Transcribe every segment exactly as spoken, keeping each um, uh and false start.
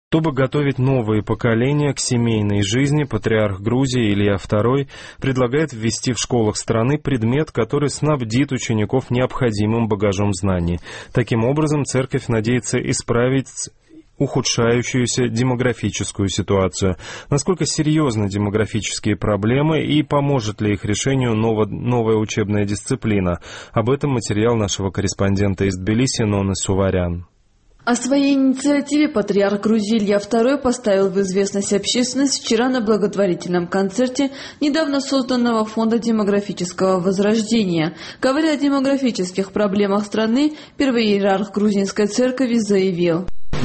Чтобы готовить новые поколения к семейной жизни, патриарх Грузии Илья второй предлагает ввести в школах страны предмет, который снабдит учеников необходимым багажом знаний. Таким образом, церковь надеется исправить ухудшающуюся демографическую ситуацию. Насколько серьезны демографические проблемы и поможет ли их решению ново, новая учебная дисциплина? Об этом материал нашего корреспондента из Тбилиси Ноны Суварян. О своей инициативе патриарх Грузии Илья второй поставил в известность общественность вчера на благотворительном концерте недавно созданного Фонда демографического возрождения. Говоря о демографических проблемах страны, первый иерарх грузинской церкви заявил: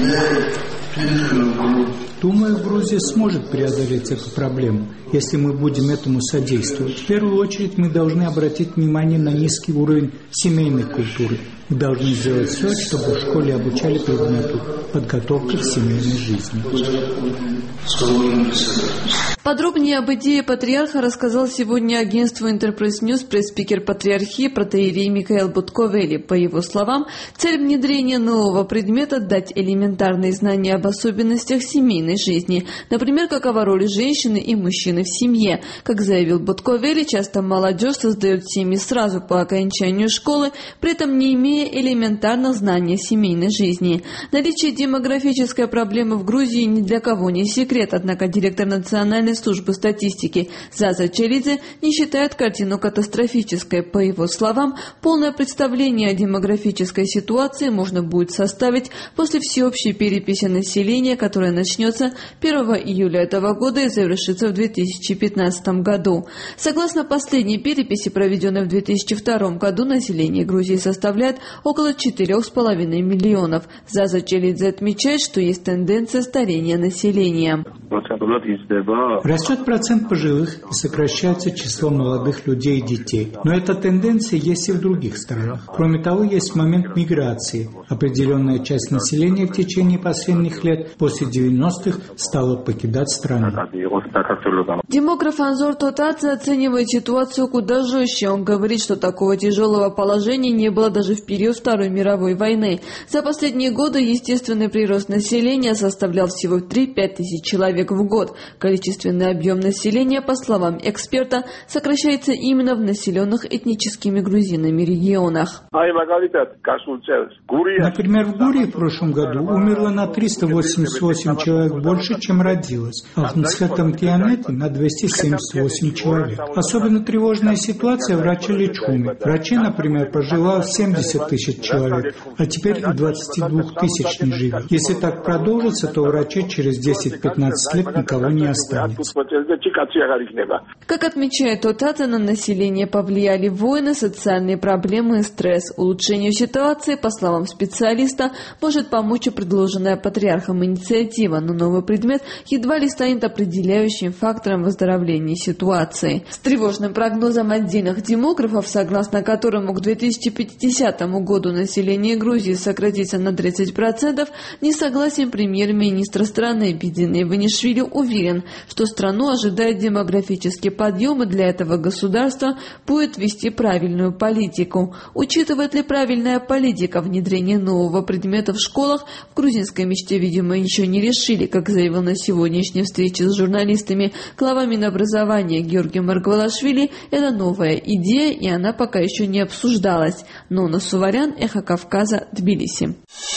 «Думаю, Грузия сможет преодолеть эту проблему, если мы будем этому содействовать. В первую очередь мы должны обратить внимание на низкий уровень семейной культуры. Мы должны сделать все, чтобы в школе обучали предмету подготовка к семейной жизни». Подробнее об идее патриарха рассказал сегодня агентству Enterprise News пресс-спикер патриархии протоиерей Микаэл Бутковели. По его словам, цель внедрения нового предмета – дать элементарные знания об особенностях семейной жизни. Например, какова роль женщины и мужчины в семье. Как заявил Бутковели, часто молодежь создает семьи сразу по окончанию школы, при этом не имея элементарных знаний семейной жизни. Наличие демографической проблемы в Грузии ни для кого не секрет, однако директор национальной службы статистики Заза Челидзе не считает картину катастрофической. По его словам, полное представление о демографической ситуации можно будет составить после всеобщей переписи населения, которая начнется первого июля этого года и завершится в две тысячи пятнадцатом году. Согласно последней переписи, проведенной в две тысячи втором году, население Грузии составляет около четырёх с половиной миллионов. Заза Челидзе отмечает, что есть тенденция старения населения. Растет процент пожилых и сокращается число молодых людей и детей. Но эта тенденция есть и в других странах. Кроме того, есть момент миграции. Определенная часть населения в течение последних лет после девяностых стала покидать страну. Демограф Анзор Тотадзе оценивает ситуацию куда жестче. Он говорит, что такого тяжелого положения не было даже в период Второй мировой войны. За последние годы естественный прирост населения составлял всего три-пять тысяч человек в год. Количественный объем населения, по словам эксперта, сокращается именно в населенных этническими грузинами регионах. Например, в Гурии в прошлом году умерло на триста восемьдесят восемь человек больше, чем родилось, а в Нцхетам-Кианете на двести семьдесят восемь человек. Особенно тревожная ситуация в Раче-Личхуме. В Раче, например, прожило семьдесят тысяч человек, а теперь и двадцать два тысяч не живет. Если так продолжится, то в Раче через десять-пятнадцать лет никого не останется. Как отмечает Тотадзе, на население повлияли войны, социальные проблемы и стресс. Улучшению ситуации, по словам специалиста, может помочь и предложенная патриархом инициатива, но новый предмет едва ли станет определяющим фактором выздоровления ситуации. С тревожным прогнозом отдельных демографов, согласно которому к две тысячи пятидесятому году население Грузии сократится на тридцать процентов, не согласен премьер-министр страны Бидин Иванишвили уверен, что страну ожидает демографический подъем, и для этого государство будет вести правильную политику. Учитывает ли правильная политика внедрение нового предмета в школах, в грузинской мечте, видимо, еще не решили, как заявил на сегодняшней встрече с журналистами глава Минобразования Георгий Маргвелашвили, это новая идея, и она пока еще не обсуждалась. Нона Суварян, Эхо Кавказа, Тбилиси.